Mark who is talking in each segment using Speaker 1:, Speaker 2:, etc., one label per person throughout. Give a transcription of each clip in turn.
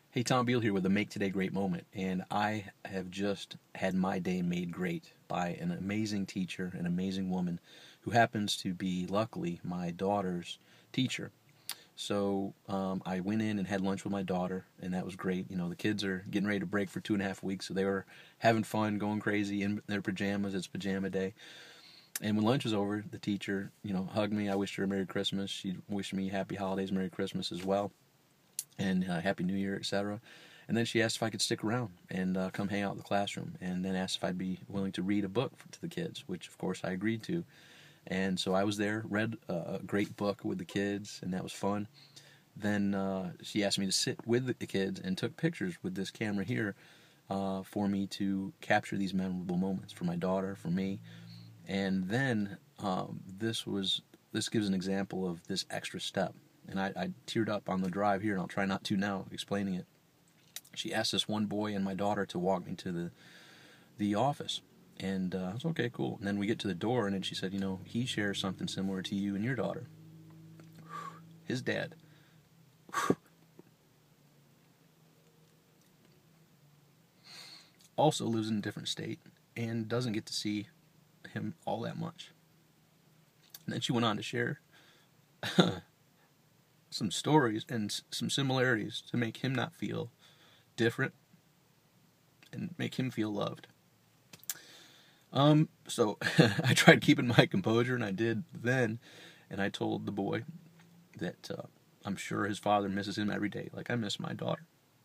Speaker 1: Hey, Tom Beal here with a Make Today Great moment, and I have just had my day made great by an amazing teacher, an amazing woman, who happens to be, luckily, my daughter's teacher. So I went in and had lunch with my daughter, and that was great. You know, the kids are getting ready to break for 2.5 weeks, so they were having fun, going crazy in their pajamas. It's pajama day. And when lunch was over, the teacher, hugged me. I wished her a Merry Christmas. She wished me Happy Holidays, Merry Christmas as well, and Happy New Year, etc. And then she asked if I could stick around and come hang out in the classroom, and then asked if I'd be willing to read a book to the kids, which of course I agreed to. And so I was there, read a great book with the kids, and that was fun. Then she asked me to sit with the kids and took pictures with this camera here for me to capture these memorable moments for my daughter, for me. And then this gives an example of this extra step. And I teared up on the drive here, and I'll try not to now, explaining it. She asked this one boy and my daughter to walk me to the office. And I was okay, cool. And then we get to the door, and then she said, he shares something similar to you and your daughter. His dad also lives in a different state and doesn't get to see him all that much. And then she went on to share some stories and some similarities to make him not feel different and make him feel loved. So I tried keeping my composure, and I did then, and I told the boy that I'm sure his father misses him every day, like I miss my daughter.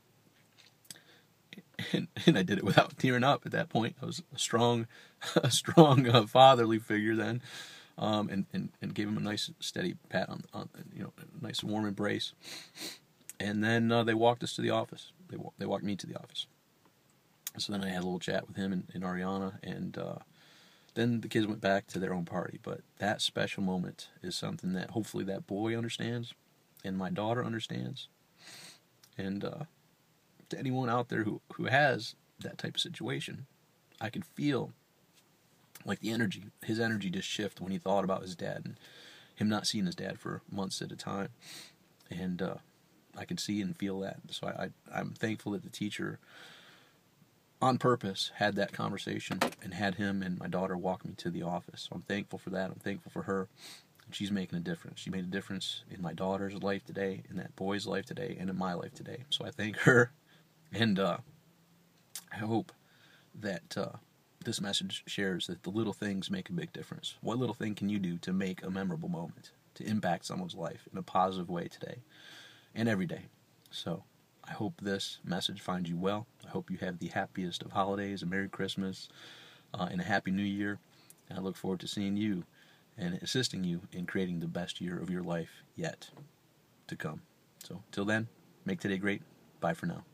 Speaker 1: And I did it without tearing up at that point. I was a strong fatherly figure then, and gave him a nice steady pat on a nice warm embrace. And then they walked us to the office. They walked me to the office. So then I had a little chat with him and Ariana, and then the kids went back to their own party. But that special moment is something that hopefully that boy understands, and my daughter understands. And to anyone out there who has that type of situation, I could feel like his energy just shift when he thought about his dad and him not seeing his dad for months at a time. And I could see and feel that. So I'm thankful that the teacher, on purpose, had that conversation and had him and my daughter walk me to the office. So I'm thankful for that. I'm thankful for her. She's making a difference. She made a difference in my daughter's life today, in that boy's life today, and in my life today. So I thank her, and I hope that this message shares that the little things make a big difference. What little thing can you do to make a memorable moment, to impact someone's life in a positive way today and every day? So I hope this message finds you well. I hope you have the happiest of holidays, a Merry Christmas, and a Happy New Year. And I look forward to seeing you and assisting you in creating the best year of your life yet to come. So till then, make today great. Bye for now.